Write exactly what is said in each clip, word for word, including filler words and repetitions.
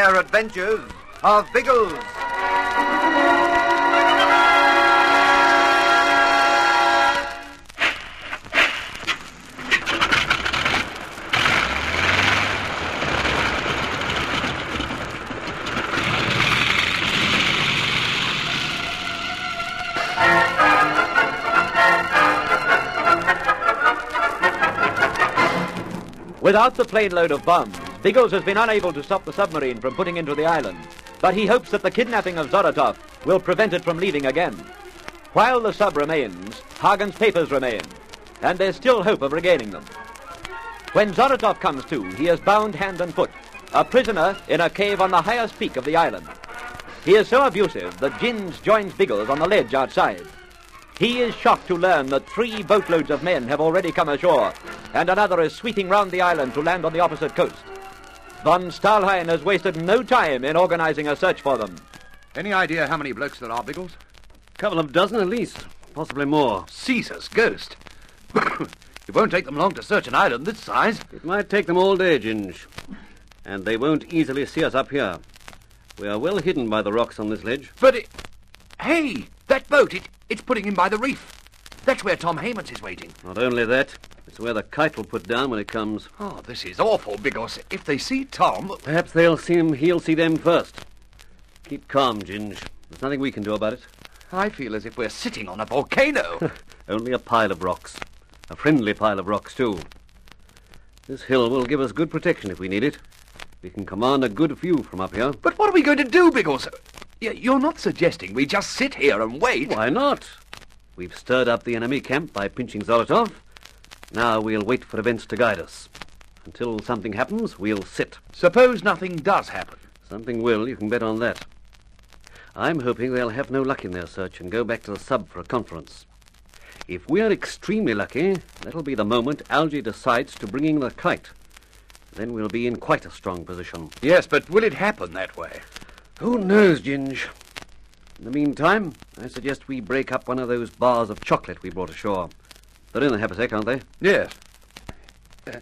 rare adventures of Biggles. Without the plane load of bombs, Biggles has been unable to stop the submarine from putting into the island, but he hopes that the kidnapping of Zoratov will prevent it from leaving again. While the sub remains, Hagen's papers remain, and there's still hope of regaining them. When Zoratov comes to, he is bound hand and foot, a prisoner in a cave on the highest peak of the island. He is so abusive that Ginge joins Biggles on the ledge outside. He is shocked to learn that three boatloads of men have already come ashore, and another is sweeping round the island to land on the opposite coast. Von Stahlheim has wasted no time in organizing a search for them. Any idea how many blokes there are, Biggles? Couple of dozen at least, possibly more. Caesar's ghost. It won't take them long to search an island this size. It might take them all day, Ginge. And they won't easily see us up here. We are well hidden by the rocks on this ledge. But it... Hey, that boat, it, it's putting in by the reef. That's where Tom Haymans is waiting. Not only that, it's where the kite will put down when it comes. Oh, this is awful, Biggles. If they see Tom... Perhaps they'll see him, he'll see them first. Keep calm, Ginge. There's nothing we can do about it. I feel as if we're sitting on a volcano. Only a pile of rocks. A friendly pile of rocks, too. This hill will give us good protection if we need it. We can command a good view from up here. But what are we going to do, Biggles? You're not suggesting we just sit here and wait? Why not? We've stirred up the enemy camp by pinching Zoratov. Now we'll wait for events to guide us. Until something happens, we'll sit. Suppose nothing does happen. Something will, you can bet on that. I'm hoping they'll have no luck in their search and go back to the sub for a conference. If we're extremely lucky, that'll be the moment Algy decides to bring in the kite. Then we'll be in quite a strong position. Yes, but will it happen that way? Who knows, Ginge? In the meantime, I suggest we break up one of those bars of chocolate we brought ashore. They're in the haversack, aren't they? Yes. Uh,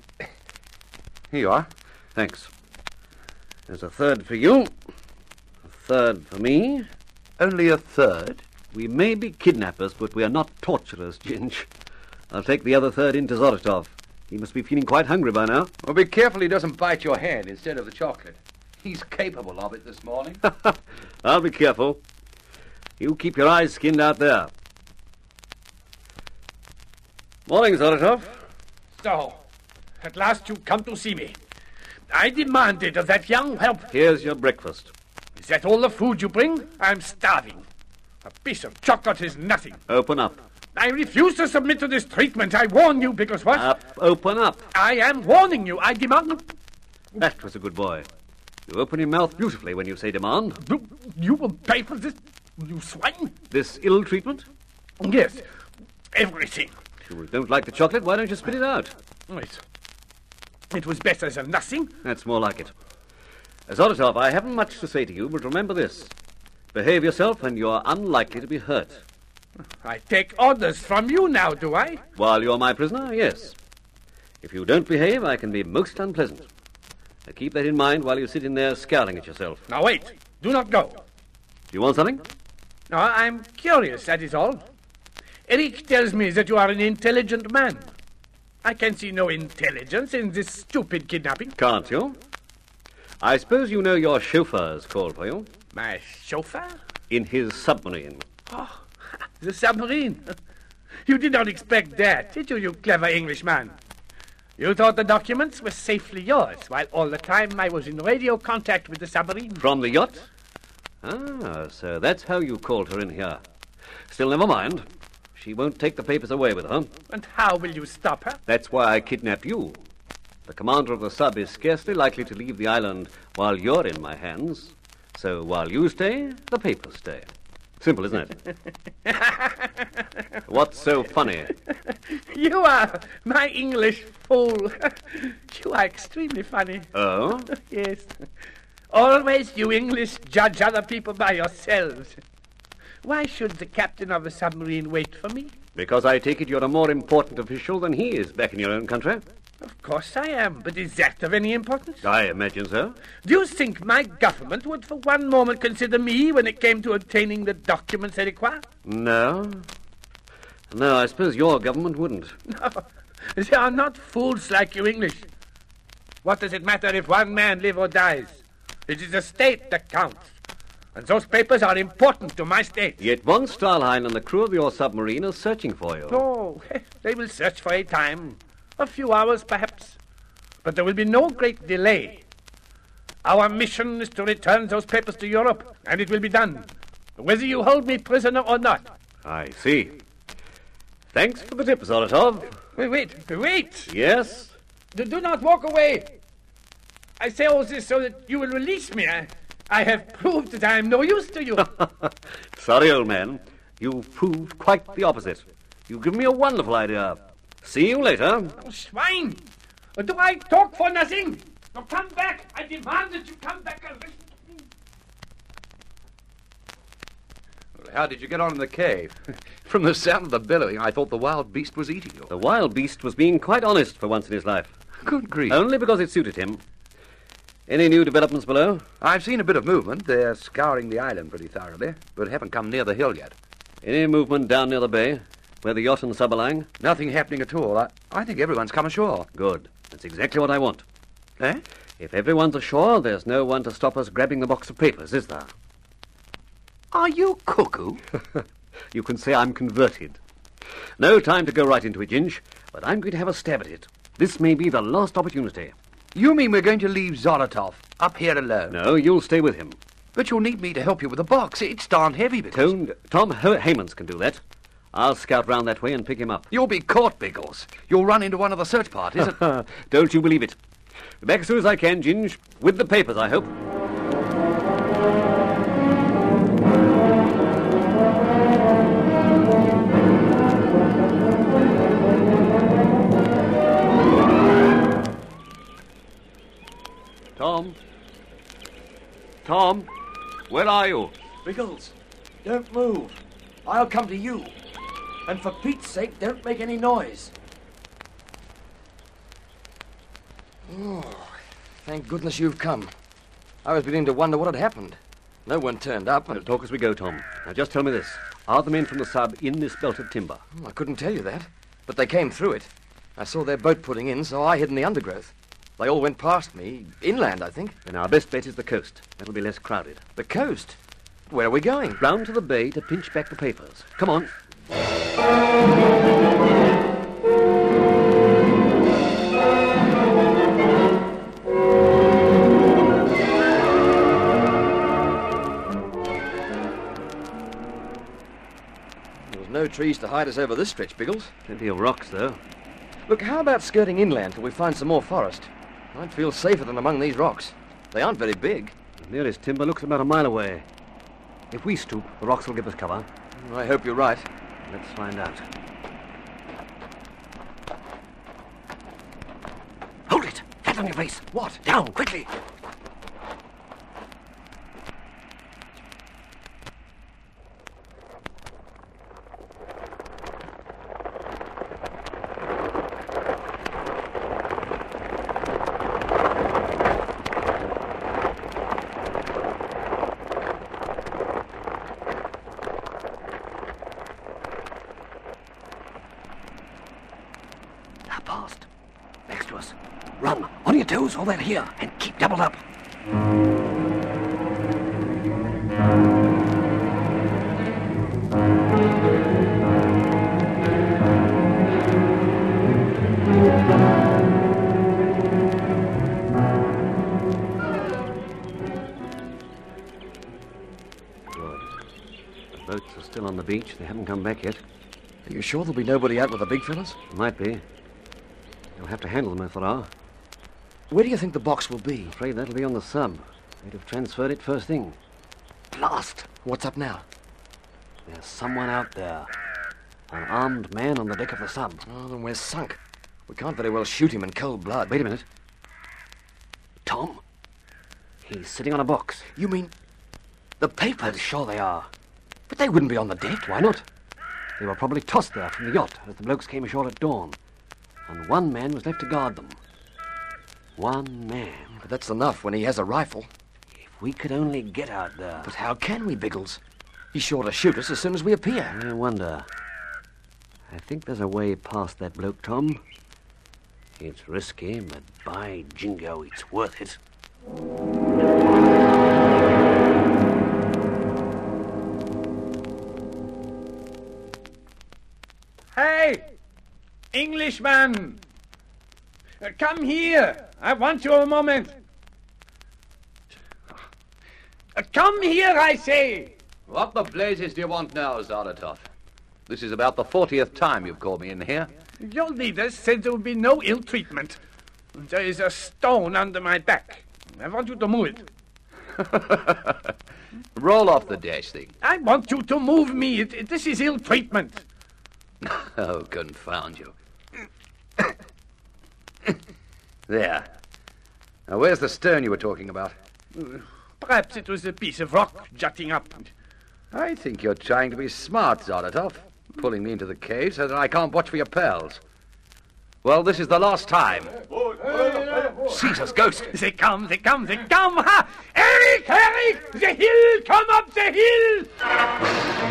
here you are. Thanks. There's a third for you. A third for me. Only a third? We may be kidnappers, but we are not torturers, Ginge. I'll take the other third into Zoratov. He must be feeling quite hungry by now. Well, be careful he doesn't bite your hand instead of the chocolate. He's capable of it this morning. I'll be careful. You keep your eyes skinned out there. Morning, Zoratov. So, at last you come to see me. I demanded of that young whelp. Here's your breakfast. Is that all the food you bring? I'm starving. A piece of chocolate is nothing. Open up. I refuse to submit to this treatment. I warn you, because what? Up, open up. I am warning you. I demand... That was a good boy. You open your mouth beautifully when you say demand. You, you will pay for this, you swine? This ill treatment? Yes, everything. If you don't like the chocolate, why don't you spit it out? Wait. It was better than nothing. That's more like it. Zoratov, I haven't much to say to you, but remember this. Behave yourself and you're unlikely to be hurt. I take orders from you now, do I? While you're my prisoner, yes. If you don't behave, I can be most unpleasant. Now keep that in mind while you sit in there scowling at yourself. Now wait. Do not go. Do you want something? No, I'm curious, that is all. Eric tells me that you are an intelligent man. I can see no intelligence in this stupid kidnapping. Can't you? I suppose you know your chauffeur's called for you. My chauffeur? In his submarine. Oh, the submarine. You did not expect that, did you, you clever Englishman? You thought the documents were safely yours, while all the time I was in radio contact with the submarine. From the yacht? Ah, so that's how you called her in here. Still, never mind. She won't take the papers away with her. And how will you stop her? That's why I kidnapped you. The commander of the sub is scarcely likely to leave the island while you're in my hands. So while you stay, the papers stay. Simple, isn't it? What's so funny? You are my English fool. You are extremely funny. Oh? Yes. Always you English judge other people by yourselves. Why should the captain of a submarine wait for me? Because I take it you're a more important official than he is back in your own country. Of course I am, but is that of any importance? I imagine so. Do you think my government would for one moment consider me when it came to obtaining the documents they require? No. No, I suppose your government wouldn't. No, they are not fools like you English. What does it matter if one man lives or dies? It is the state that counts. And those papers are important to my state. Yet von Stahlheim and the crew of your submarine are searching for you. Oh, they will search for a time. A few hours, perhaps. But there will be no great delay. Our mission is to return those papers to Europe, and it will be done, whether you hold me prisoner or not. I see. Thanks for the tip, Zolotov. Wait, wait, wait! Yes? Do, do not walk away. I say all this so that you will release me. I, I have proved that I am no use to you. Sorry, old man. You've proved quite the opposite. You've given me a wonderful idea. See you later. Oh, swine! Do I talk for nothing? Now come back! I demand that you come back and listen to me. Well, how did you get on in the cave? From the sound of the bellowing, I thought the wild beast was eating you. The wild beast was being quite honest for once in his life. Good grief. Only because it suited him. Any new developments below? I've seen a bit of movement. They're scouring the island pretty thoroughly, but haven't come near the hill yet. Any movement down near the bay, where the yacht and the sub are lying? Nothing happening at all. I, I think everyone's come ashore. Good. That's exactly what I want. Eh? If everyone's ashore, there's no one to stop us grabbing the box of papers, is there? Are you cuckoo? You can say I'm converted. No time to go right into it, Ginge, but I'm going to have a stab at it. This may be the last opportunity. You mean we're going to leave Zolotov up here alone? No, you'll stay with him. But you'll need me to help you with the box. It's darn heavy, because... Tone, Tom Ho- Haymans can do that. I'll scout round that way and pick him up. You'll be caught, Biggles. You'll run into one of the search parties. And... Don't you believe it. Be back as soon as I can, Ginge. With the papers, I hope. Tom? Tom? Where are you? Biggles, don't move. I'll come to you. And for Pete's sake, don't make any noise. Oh, thank goodness you've come. I was beginning to wonder what had happened. No one turned up, and... We'll talk as we go, Tom. Now, just tell me this. Are the men from the sub in this belt of timber? Oh, I couldn't tell you that. But they came through it. I saw their boat putting in, so I hid in the undergrowth. They all went past me. Inland, I think. Then our best bet is the coast. That'll be less crowded. The coast? Where are we going? Round to the bay to pinch back the papers. Come on. There's no trees to hide us over this stretch, Biggles. Plenty of rocks, though. Look, how about skirting inland till we find some more forest? I'd feel safer than among these rocks. They aren't very big. The nearest timber looks about a mile away. If we stoop, the rocks will give us cover. I hope you're right. Let's find out. Hold it! Flat on your face! What? Down, quickly! Past. Next to us. Run. On your toes while they're here. And keep doubled up. Good. The boats are still on the beach. They haven't come back yet. Are you sure there'll be nobody out with the big fellas? Might be. You'll have to handle them if there are. Where do you think the box will be? I'm afraid that'll be on the sub. They'd have transferred it first thing. Blast! What's up now? There's someone out there. An armed man on the deck of the sub. Oh, then we're sunk. We can't very well shoot him in cold blood. Wait a minute. Tom? He's sitting on a box. You mean the papers? I'm sure they are. But they wouldn't be on the deck. Why not? They were probably tossed there from the yacht as the blokes came ashore at dawn. And one man was left to guard them. One man. But that's enough when he has a rifle. If we could only get out there. But how can we, Biggles? He's sure to shoot us as soon as we appear. I wonder. I think there's a way past that bloke, Tom. It's risky, but by jingo, it's worth it. Hey! Englishman! Uh, Come here! I want you a moment. Uh, Come here, I say! What the blazes do you want now, Zaratov? This is about the fortieth time you've called me in here. Your leaders said there would be no ill treatment. There is a stone under my back. I want you to move it. Roll off the dash thing. I want you to move me. It, it- this is ill treatment. Oh, confound you. There. Now, where's the stone you were talking about? Perhaps it was a piece of rock jutting up. I think you're trying to be smart, Zaratov, pulling me into the cave so that I can't watch for your pearls. Well, this is the last time. Caesar's ghost. They come, they come, they come! Ha! Eric, Eric! The hill! Come up the hill!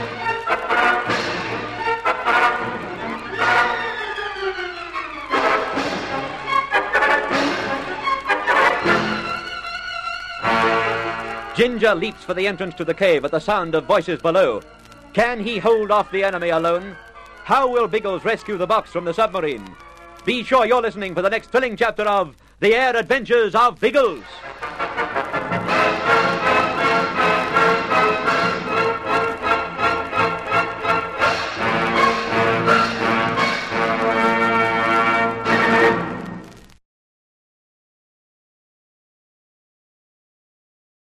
Ginger leaps for the entrance to the cave at the sound of voices below. Can he hold off the enemy alone? How will Biggles rescue the box from the submarine? Be sure you're listening for the next thrilling chapter of The Air Adventures of Biggles.